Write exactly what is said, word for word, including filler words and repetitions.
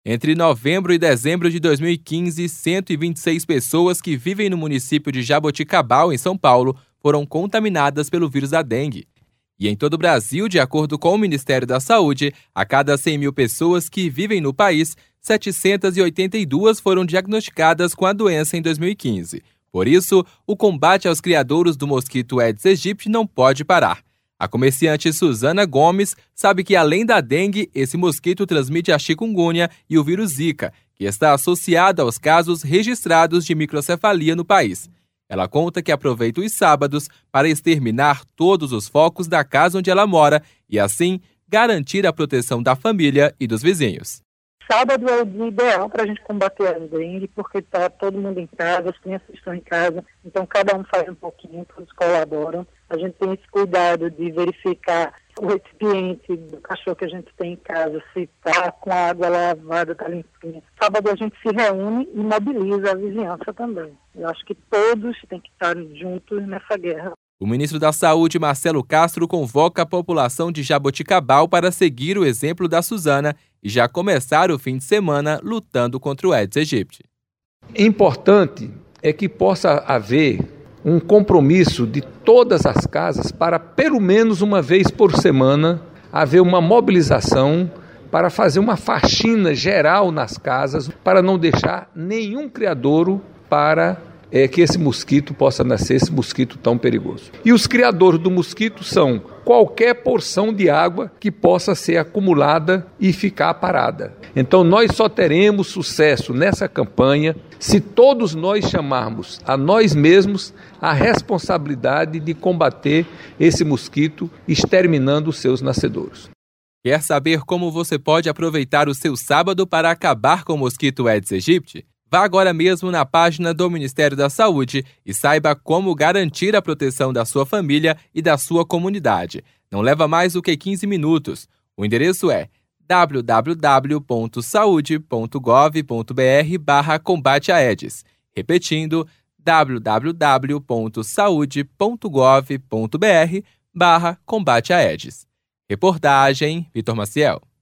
Entre novembro e dezembro de dois mil e quinze, cento e vinte e seis pessoas que vivem no município de Jaboticabal, em São Paulo, foram contaminadas pelo vírus da dengue. E em todo o Brasil, de acordo com o Ministério da Saúde, a cada cem mil pessoas que vivem no país, setecentas e oitenta e duas foram diagnosticadas com a doença em dois mil e quinze. Por isso, o combate aos criadouros do mosquito Aedes aegypti não pode parar. A comerciante Suzana Gomes sabe que, além da dengue, esse mosquito transmite a chikungunya e o vírus Zika, que está associado aos casos registrados de microcefalia no país. Ela conta que aproveita os sábados para exterminar todos os focos da casa onde ela mora e, assim, garantir a proteção da família e dos vizinhos. Sábado é o dia ideal para a gente combater a dengue, porque está todo mundo em casa, as crianças estão em casa, então cada um faz um pouquinho, todos colaboram. A gente tem esse cuidado de verificar o recipiente do cachorro que a gente tem em casa, se está com a água lavada, está limpinha. Sábado a gente se reúne e mobiliza a vizinhança também. Eu acho que todos têm que estar juntos nessa guerra. O ministro da Saúde, Marcelo Castro, convoca a população de Jaboticabal para seguir o exemplo da Suzana e já começar o fim de semana lutando contra o Aedes aegypti. Importante é que possa haver um compromisso de todas as casas para, pelo menos uma vez por semana, haver uma mobilização para fazer uma faxina geral nas casas, para não deixar nenhum criadouro para é, que esse mosquito possa nascer, esse mosquito tão perigoso. E os criadores do mosquito são qualquer porção de água que possa ser acumulada e ficar parada. Então nós só teremos sucesso nessa campanha se todos nós chamarmos a nós mesmos a responsabilidade de combater esse mosquito, exterminando os seus nascedouros. Quer saber como você pode aproveitar o seu sábado para acabar com o mosquito Aedes aegypti? Vá agora mesmo na página do Ministério da Saúde e saiba como garantir a proteção da sua família e da sua comunidade. Não leva mais do que quinze minutos. O endereço é w w w ponto saude ponto gov ponto b r barra combate a Aedes. Repetindo, w w w ponto saude ponto gov ponto b r barra combate a Aedes. Reportagem Vitor Maciel.